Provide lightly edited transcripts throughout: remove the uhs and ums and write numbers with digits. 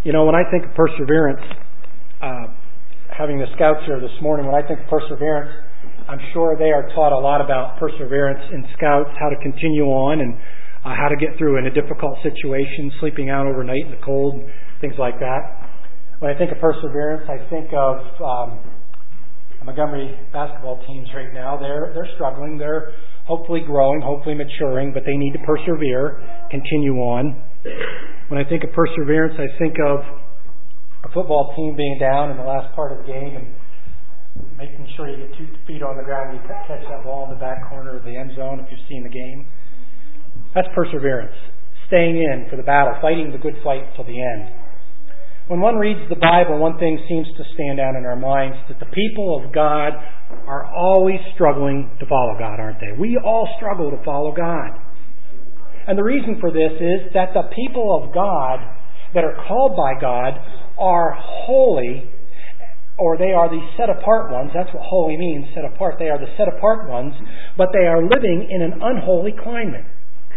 When I think of perseverance, having the scouts here this morning, when I think of perseverance, I'm sure they are taught a lot about perseverance in scouts, how to continue on and how to get through in a difficult situation, sleeping out overnight in the cold, things like that. When I think of perseverance, I think of Montgomery basketball teams right now. They're struggling. They're hopefully growing, hopefully maturing, but they need to persevere, continue on. When I think of perseverance, I think of a football team being down in the last part of the game and making sure you get 2 feet on the ground and you catch that ball in the back corner of the end zone if you've seen the game. That's perseverance. Staying in for the battle, fighting the good fight till the end. When one reads the Bible, one thing seems to stand out in our minds, that the people of God are always struggling to follow God, aren't they? We all struggle to follow God. And the reason for this is that the people of God that are called by God are holy, or they are the set-apart ones. That's what holy means, set apart. They are the set-apart ones, but they are living in an unholy climate.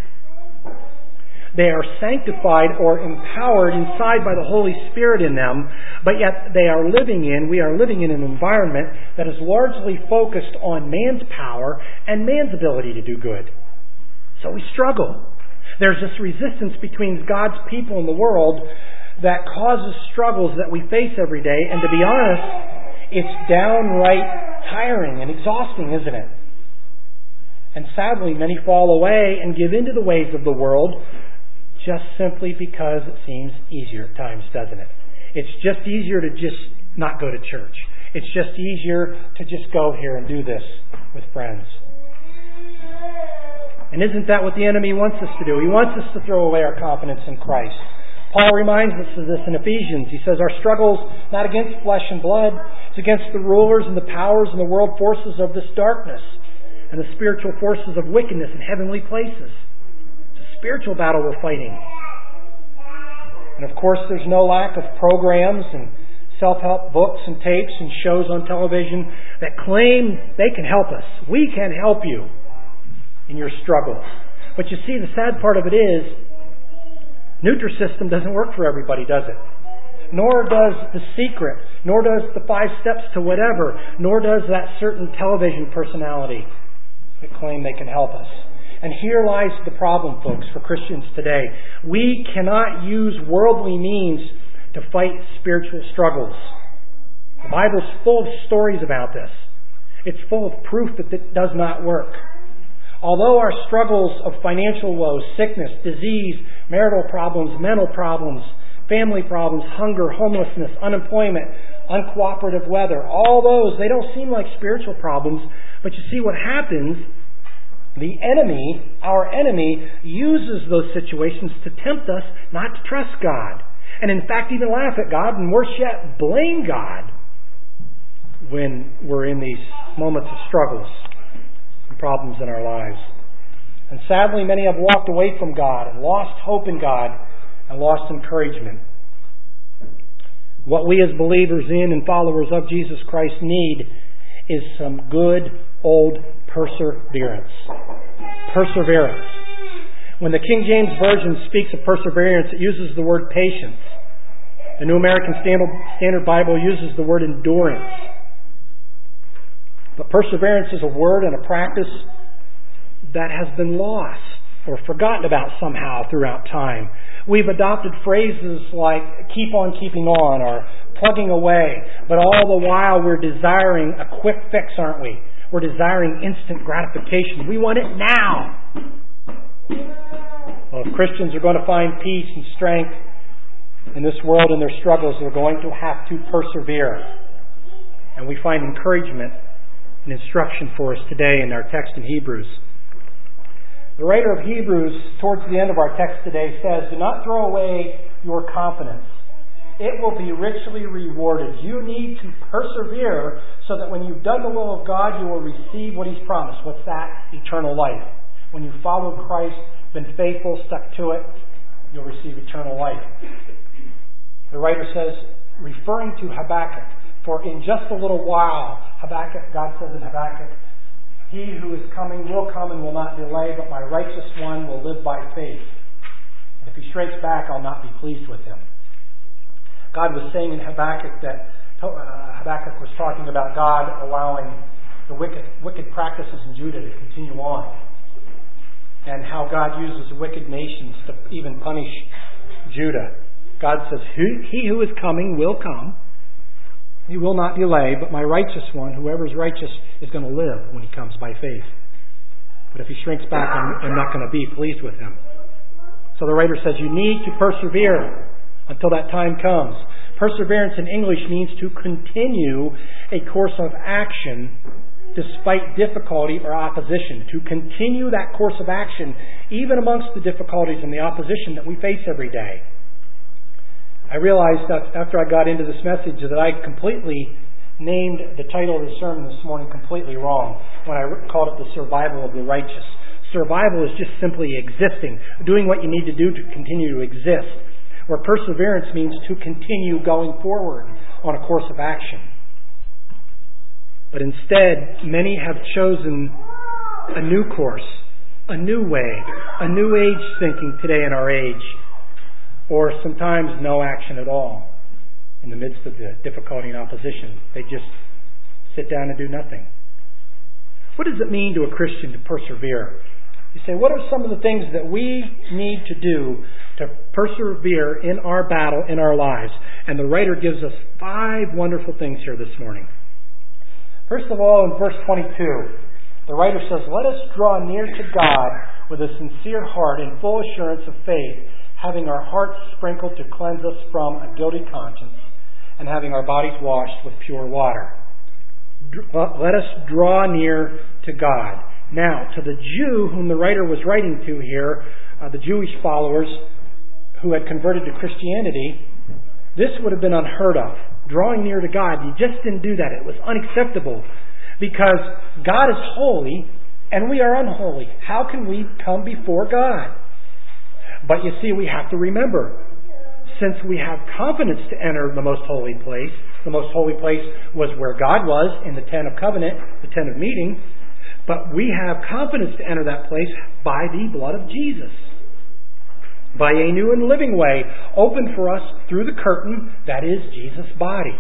They are sanctified or empowered inside by the Holy Spirit in them, but yet we are living in an environment that is largely focused on man's power and man's ability to do good. So we struggle. There's this resistance between God's people and the world that causes struggles that we face every day, and to be honest, it's downright tiring and exhausting, isn't it? And sadly, many fall away and give into the ways of the world, just simply because it seems easier at times, doesn't it? It's just easier to just not go to church. It's just easier to just go here and do this with friends. And isn't that what the enemy wants us to do? He wants us to throw away our confidence in Christ. Paul reminds us of this in Ephesians. He says, our struggle's not against flesh and blood. It's against the rulers and the powers and the world forces of this darkness and the spiritual forces of wickedness in heavenly places. Spiritual battle we're fighting. And of course there's no lack of programs and self-help books and tapes and shows on television that claim they can help us. We can help you in your struggles. But you see, the sad part of it is Nutrisystem doesn't work for everybody, does it? Nor does The Secret, nor does the 5 Steps to Whatever, nor does that certain television personality that claim they can help us. And here lies the problem, folks, for Christians today. We cannot use worldly means to fight spiritual struggles. The Bible's full of stories about this. It's full of proof that it does not work. Although our struggles of financial woes, sickness, disease, marital problems, mental problems, family problems, hunger, homelessness, unemployment, uncooperative weather, all those, they don't seem like spiritual problems. But you see what happens. The enemy, our enemy, uses those situations to tempt us not to trust God. And in fact, even laugh at God, and worse yet, blame God when we're in these moments of struggles and problems in our lives. And sadly, many have walked away from God and lost hope in God and lost encouragement. What we as believers in and followers of Jesus Christ need is some good old perseverance. Perseverance. When the King James Version speaks of perseverance, it uses the word patience. The New American Standard Bible uses the word endurance. But perseverance is a word and a practice that has been lost or forgotten about somehow throughout time. We've adopted phrases like keep on keeping on or plugging away, but all the while we're desiring a quick fix, aren't we? We're desiring instant gratification. We want it now. Well, if Christians are going to find peace and strength in this world and their struggles, they're going to have to persevere. And we find encouragement and instruction for us today in our text in Hebrews. The writer of Hebrews, towards the end of our text today, says, do not throw away your confidence. It will be richly rewarded. You need to persevere so that when you've done the will of God, you will receive what He's promised. What's that? Eternal life. When you followed Christ, been faithful, stuck to it, you'll receive eternal life. The writer says, referring to Habakkuk, for in just a little while, God says in Habakkuk, he who is coming will come and will not delay, but my righteous one will live by faith. If he shrinks back, I'll not be pleased with him. God was saying in Habakkuk that Habakkuk was talking about God allowing the wicked practices in Judah to continue on, and how God uses wicked nations to even punish Judah. God says, He who is coming will come. He will not delay, but my righteous one, whoever is righteous, is going to live when he comes by faith. But if he shrinks back, I'm not going to be pleased with him. So the writer says you need to persevere until that time comes. Perseverance in English means to continue a course of action despite difficulty or opposition. To continue that course of action even amongst the difficulties and the opposition that we face every day. I realized that after I got into this message that I completely named the title of the sermon this morning completely wrong when I called it The Survival of the Righteous. Survival is just simply existing, doing what you need to do to continue to exist, where perseverance means to continue going forward on a course of action. But instead, many have chosen a new course, a new way, a new age thinking today in our age, or sometimes no action at all in the midst of the difficulty and opposition. They just sit down and do nothing. What does it mean to a Christian to persevere? You say, what are some of the things that we need to do to persevere in our battle, in our lives? And the writer gives us 5 wonderful things here this morning. First of all, in verse 22, the writer says, let us draw near to God with a sincere heart and full assurance of faith, having our hearts sprinkled to cleanse us from a guilty conscience, and having our bodies washed with pure water. Let us draw near to God. Now, to the Jew whom the writer was writing to here, the Jewish followers who had converted to Christianity, this would have been unheard of. Drawing near to God, you just didn't do that. It was unacceptable because God is holy and we are unholy. How can we come before God? But you see, we have to remember, since we have confidence to enter the most holy place was where God was in the tent of covenant, the tent of meeting, but we have confidence to enter that place by the blood of Jesus. By a new and living way, opened for us through the curtain that is Jesus' body.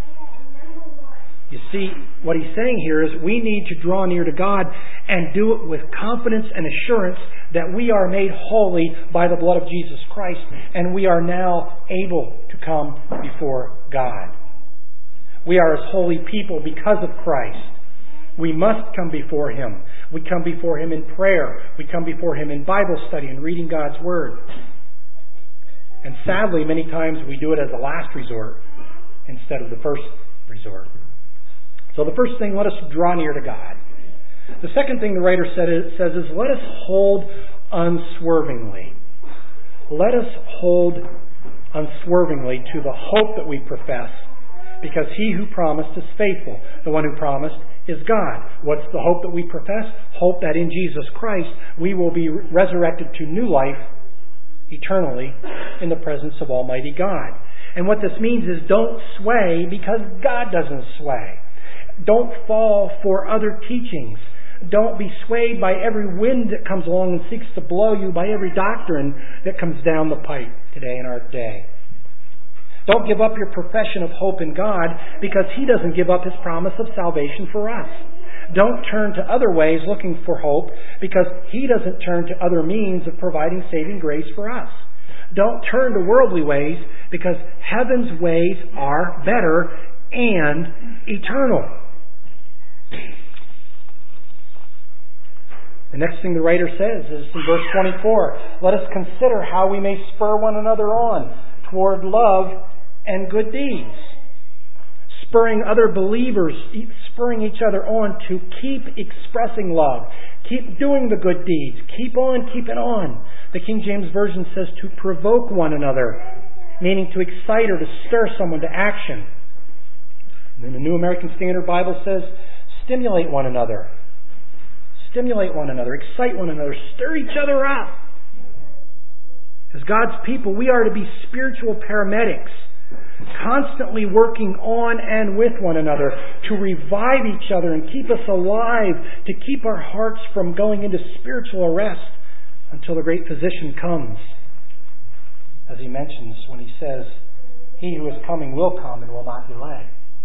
You see, what he's saying here is we need to draw near to God and do it with confidence and assurance that we are made holy by the blood of Jesus Christ, and we are now able to come before God. We are as holy people because of Christ. We must come before Him. We come before Him in prayer. We come before Him in Bible study and reading God's Word. And sadly, many times we do it as a last resort instead of the first resort. So the first thing, let us draw near to God. The second thing the writer says is, let us hold unswervingly. Let us hold unswervingly to the hope that we profess, because He who promised is faithful. The one who promised is God. What's the hope that we profess? Hope that in Jesus Christ we will be resurrected to new life eternally in the presence of Almighty God. And what this means is don't sway because God doesn't sway. Don't fall for other teachings. Don't be swayed by every wind that comes along and seeks to blow you, by every doctrine that comes down the pipe today in our day. Don't give up your profession of hope in God because He doesn't give up His promise of salvation for us. Don't turn to other ways looking for hope because He doesn't turn to other means of providing saving grace for us. Don't turn to worldly ways because heaven's ways are better and eternal. The next thing the writer says is in verse 24, let us consider how we may spur one another on toward love and good deeds. Spurring other believers, spurring each other on to keep expressing love. Keep doing the good deeds. Keep on keeping on. The King James Version says to provoke one another, meaning to excite or to stir someone to action. And then the New American Standard Bible says stimulate one another. Stimulate one another, excite one another, stir each other up. As God's people, we are to be spiritual paramedics, constantly working on and with one another to revive each other and keep us alive, to keep our hearts from going into spiritual arrest until the great physician comes. As he mentions when he says, He who is coming will come and will not delay.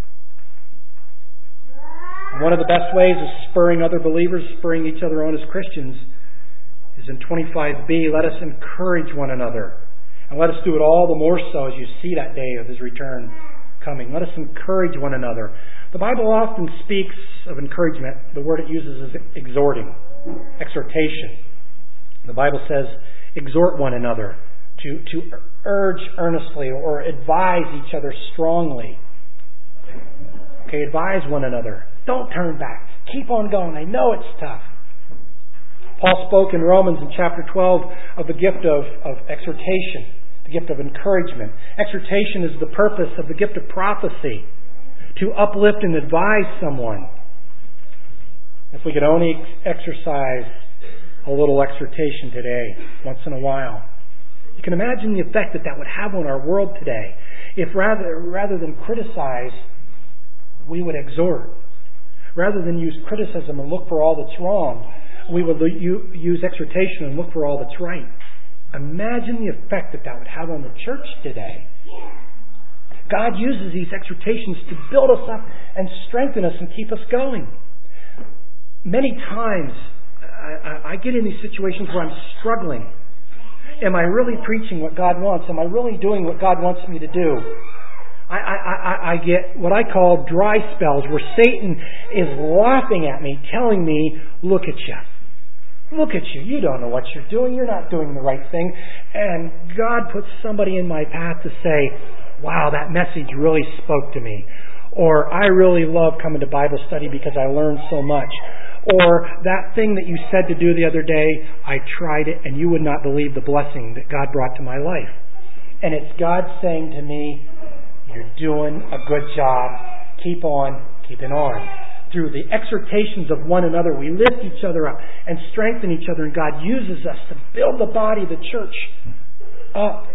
And one of the best ways of spurring other believers, spurring each other on as Christians, is in 25b, let us encourage one another. And let us do it all the more so as you see that day of His return coming. Let us encourage one another. The Bible often speaks of encouragement. The word it uses is exhorting, exhortation. The Bible says, exhort one another, to urge earnestly or advise each other strongly. Okay, advise one another. Don't turn back. Keep on going. I know it's tough. Paul spoke in Romans in chapter 12 of the gift of exhortation, the gift of encouragement. Exhortation is the purpose of the gift of prophecy, to uplift and advise someone. If we could only exercise a little exhortation today, once in a while. You can imagine the effect that would have on our world today. If rather than criticize, we would exhort. Rather than use criticism and look for all that's wrong, we would use exhortation and look for all that's right. Imagine the effect that would have on the church today. God uses these exhortations to build us up and strengthen us and keep us going. Many times, I get in these situations where I'm struggling. Am I really preaching what God wants? Am I really doing what God wants me to do? I get what I call dry spells where Satan is laughing at me, telling me, look at you. Look at you. You don't know what you're doing. You're not doing the right thing. And God puts somebody in my path to say, wow, that message really spoke to me. Or I really love coming to Bible study because I learned so much. Or that thing that you said to do the other day, I tried it and you would not believe the blessing that God brought to my life. And it's God saying to me, you're doing a good job. Keep on keeping on. Through the exhortations of one another, we lift each other up and strengthen each other. And God uses us to build the body of the church up.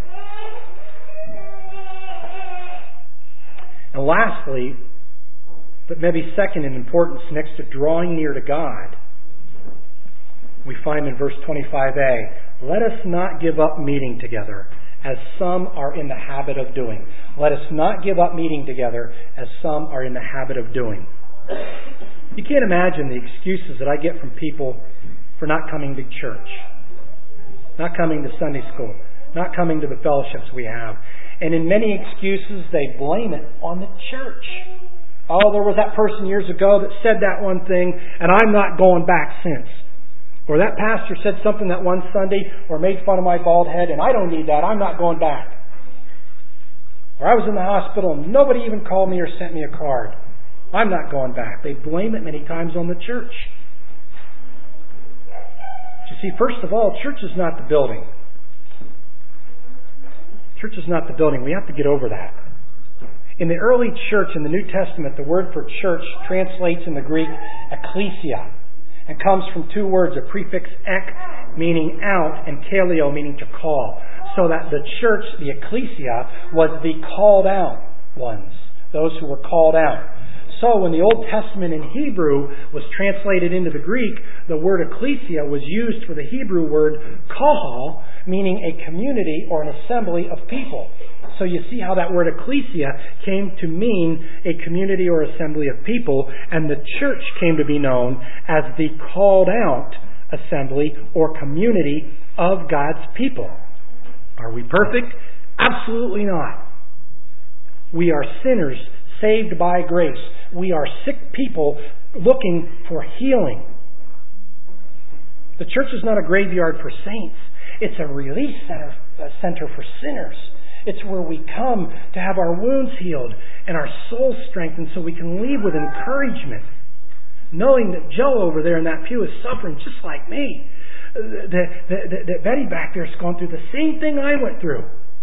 And lastly, but maybe second in importance, next to drawing near to God, we find in verse 25a, let us not give up meeting together, as some are in the habit of doing. Let us not give up meeting together, as some are in the habit of doing. You can't imagine the excuses that I get from people for not coming to church, not coming to Sunday school, not coming to the fellowships we have. And in many excuses, they blame it on the church. Oh, there was that person years ago that said that one thing, and I'm not going back since. Or that pastor said something that one Sunday, or made fun of my bald head, and I don't need that. I'm not going back. Or I was in the hospital, and nobody even called me or sent me a card. I'm not going back. They blame it many times on the church. But you see, first of all, church is not the building. Church is not the building. We have to get over that. In the early church, in the New Testament, the word for church translates in the Greek ecclesia, and comes from two words, a prefix ek, meaning out, and kaleo, meaning to call. So that the church, the ecclesia, was the called out ones, those who were called out. So when the Old Testament in Hebrew was translated into the Greek, the word ecclesia was used for the Hebrew word kahal, meaning a community or an assembly of people. So you see how that word ecclesia came to mean a community or assembly of people, and the church came to be known as the called out assembly or community of God's people. Are we perfect? Absolutely not. We are sinners saved by grace. We are sick people looking for healing. The church is not a graveyard for saints. It's a release center for sinners. It's where we come to have our wounds healed and our souls strengthened so we can leave with encouragement, knowing that Joe over there in that pew is suffering just like me. That Betty back there has gone through the same thing I went through.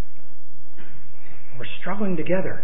We're struggling together.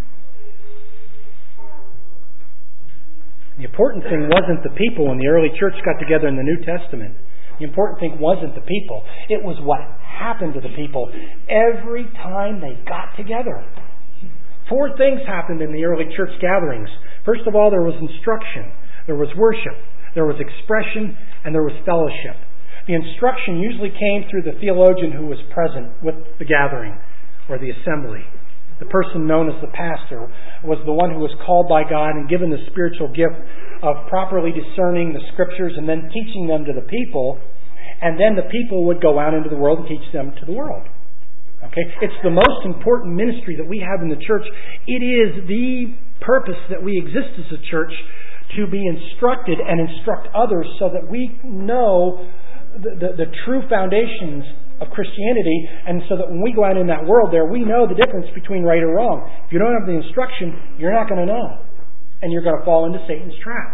The important thing wasn't the people when the early church got together in the New Testament. The important thing wasn't the people. It was what happened to the people every time they got together. 4 things happened in the early church gatherings. First of all, there was instruction. There was worship. There was expression. And there was fellowship. The instruction usually came through the theologian who was present with the gathering or the assembly. The person known as the pastor was the one who was called by God and given the spiritual gift of properly discerning the Scriptures and then teaching them to the people. And then the people would go out into the world and teach them to the world. Okay? It's the most important ministry that we have in the church. It is the purpose that we exist as a church, to be instructed and instruct others so that we know the true foundations of Christianity, and so that when we go out in that world there, we know the difference between right or wrong. If you don't have the instruction, you're not going to know. And you're going to fall into Satan's traps.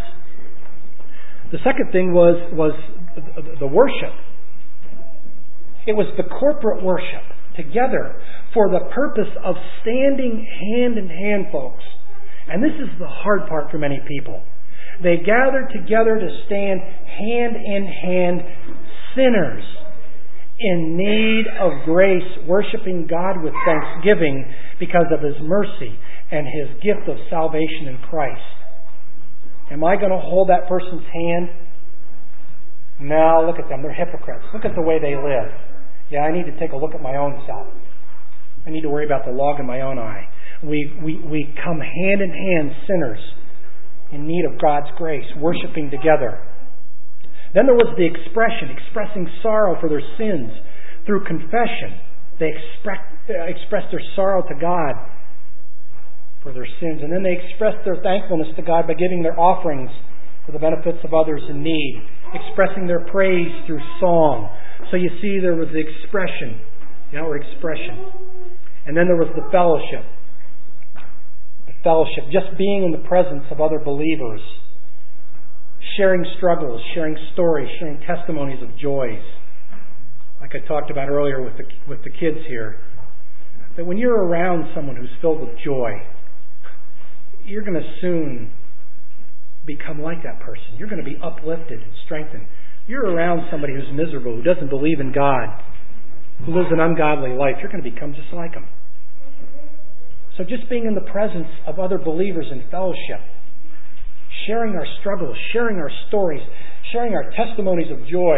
The second thing was the worship. It was the corporate worship together for the purpose of standing hand in hand, folks. And this is the hard part for many people. They gather together to stand hand in hand, sinners in need of grace, worshiping God with thanksgiving because of His mercy and His gift of salvation in Christ. Am I going to hold that person's hand? No, look at them. They're hypocrites. Look at the way they live. Yeah, I need to take a look at my own self. I need to worry about the log in my own eye. We come hand in hand, sinners in need of God's grace, worshiping together. Then there was the expressing sorrow for their sins through confession. They expressed their sorrow to God for their sins. And then they expressed their thankfulness to God by giving their offerings for the benefits of others in need, expressing their praise through song. So you see, there was the expression, the outward expression. And then there was the fellowship. The fellowship, just being in the presence of other believers. Sharing struggles, sharing stories, sharing testimonies of joys. Like I talked about earlier with the kids here. That when you're around someone who's filled with joy, you're going to soon become like that person. You're going to be uplifted and strengthened. You're around somebody who's miserable, who doesn't believe in God, who lives an ungodly life. You're going to become just like them. So just being in the presence of other believers in fellowship, sharing our struggles, sharing our stories, sharing our testimonies of joy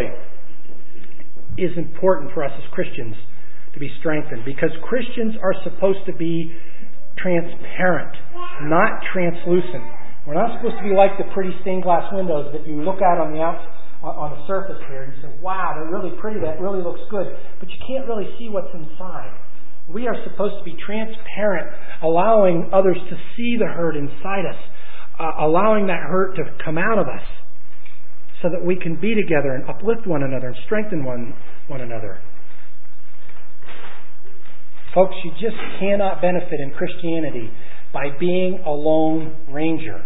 is important for us as Christians to be strengthened, because Christians are supposed to be transparent, not translucent. We're not supposed to be like the pretty stained glass windows that you look at on the surface here and you say, wow, they're really pretty, that really looks good, but you can't really see what's inside. We are supposed to be transparent, allowing others to see the hurt inside us, allowing that hurt to come out of us so that we can be together and uplift one another and strengthen one another. Folks, you just cannot benefit in Christianity by being a lone ranger.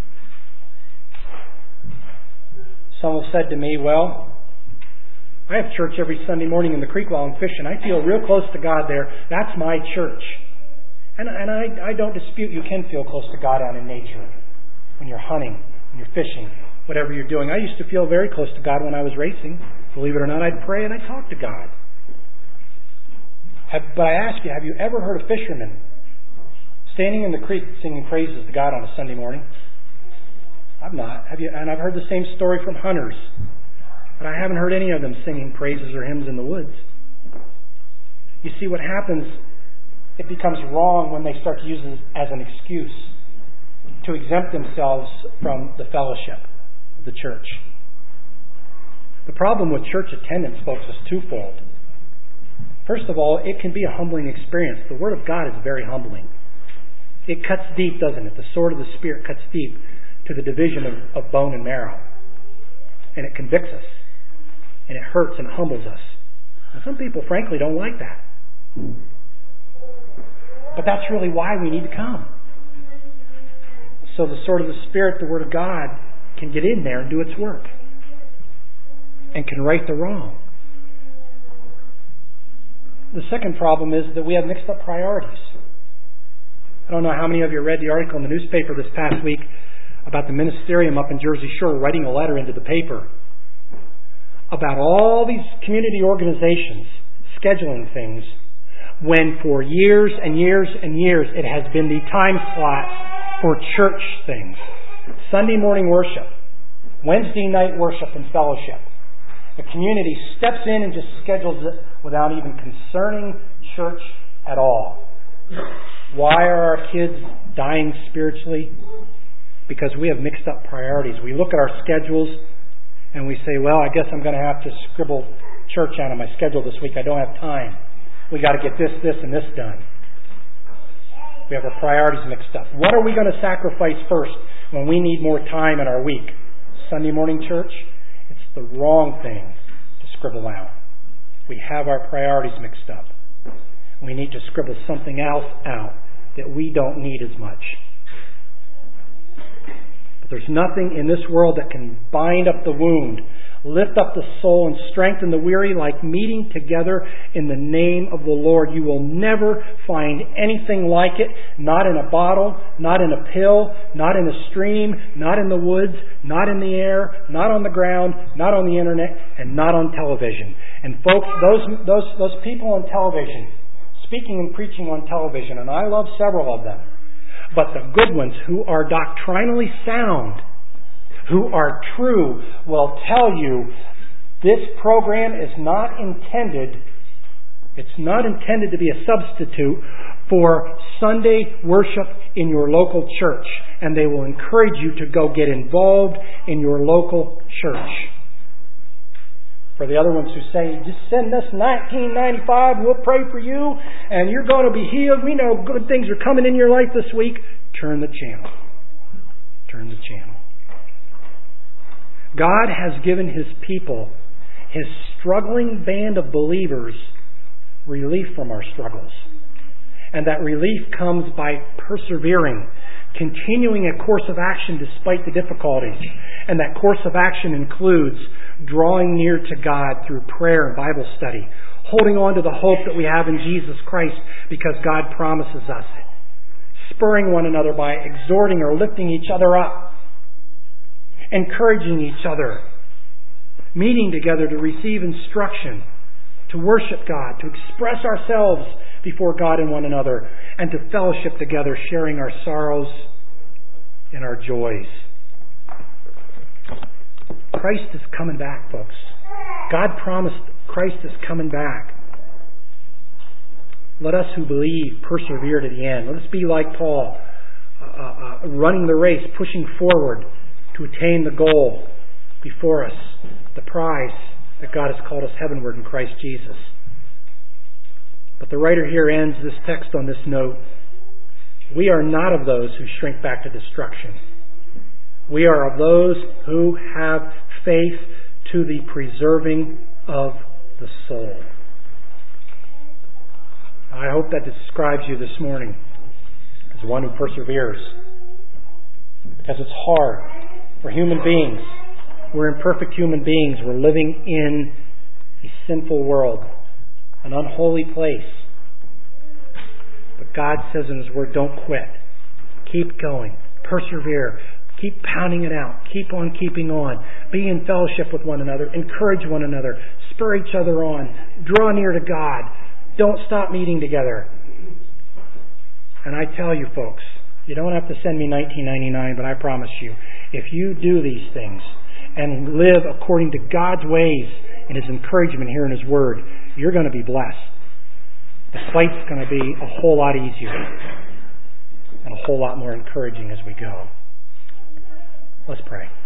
Some have said to me, well, I have church every Sunday morning in the creek while I'm fishing. I feel real close to God there. That's my church. And I don't dispute you can feel close to God out in nature. When you're hunting, when you're fishing, whatever you're doing. I used to feel very close to God when I was racing. Believe it or not, I'd pray and I'd talk to God. But I ask you, have you ever heard a fisherman standing in the creek singing praises to God on a Sunday morning? I've not. Have you? And I've heard the same story from hunters. But I haven't heard any of them singing praises or hymns in the woods. You see, what happens, it becomes wrong when they start to use it as an excuse to exempt themselves from the fellowship of the church. The problem with church attendance, folks, is twofold. First of all, it can be a humbling experience. The Word of God is very humbling. It cuts deep, doesn't it? The sword of the Spirit cuts deep to the division of bone and marrow. And it convicts us. And it hurts and humbles us. And some people, frankly, don't like that. But that's really why we need to come. So the sword of the Spirit, the Word of God, can get in there and do its work. And can right the wrong. The second problem is that we have mixed up priorities. I don't know how many of you read the article in the newspaper this past week about the ministerium up in Jersey Shore writing a letter into the paper about all these community organizations scheduling things when for years and years and years it has been the time slot for church things. Sunday morning worship, Wednesday night worship and fellowship. The community steps in and just schedules it without even concerning church at all. Why are our kids dying spiritually? Because we have mixed up priorities. We look at our schedules and we say, well, I guess I'm going to have to scribble church out of my schedule this week. I don't have time. We got to get this, and this done. We have our priorities mixed up. What are we going to sacrifice first when we need more time in our week? Sunday morning church? It's the wrong thing to scribble out. We have our priorities mixed up. We need to scribble something else out that we don't need as much. But there's nothing in this world that can bind up the wound, lift up the soul, and strengthen the weary like meeting together in the name of the Lord. You will never find anything like it, not in a bottle, not in a pill, not in a stream, not in the woods, not in the air, not on the ground, not on the internet, and not on television. And folks, those people on television, speaking and preaching on television, and I love several of them, but the good ones who are doctrinally sound, who are true, will tell you this program is not intended, it's not intended to be a substitute for Sunday worship in your local church. And they will encourage you to go get involved in your local church. For the other ones who say, just send us $19.95, we'll pray for you, and you're going to be healed. We know good things are coming in your life this week. Turn the channel. Turn the channel. God has given His people, His struggling band of believers, relief from our struggles. And that relief comes by persevering, continuing a course of action despite the difficulties. And that course of action includes drawing near to God through prayer and Bible study, holding on to the hope that we have in Jesus Christ because God promises us it, spurring one another by exhorting or lifting each other up, encouraging each other, meeting together to receive instruction, to worship God, to express ourselves before God and one another, and to fellowship together, sharing our sorrows and our joys. Christ is coming back, folks. God promised Christ is coming back. Let us who believe persevere to the end. Let us be like Paul, running the race, pushing forward to attain the goal before us, the prize that God has called us heavenward in Christ Jesus. But the writer here ends this text on this note. We are not of those who shrink back to destruction. We are of those who have faith to the preserving of the soul. I hope that describes you this morning as one who perseveres. Because it's hard. We're human beings. We're imperfect human beings. We're living in a sinful world, an unholy place. But God says in His Word, don't quit. Keep going. Persevere. Keep pounding it out. Keep on keeping on. Be in fellowship with one another. Encourage one another. Spur each other on. Draw near to God. Don't stop meeting together. And I tell you folks, you don't have to send me $19.99, but I promise you, if you do these things and live according to God's ways and His encouragement here in His Word, you're going to be blessed. The fight's going to be a whole lot easier and a whole lot more encouraging as we go. Let's pray.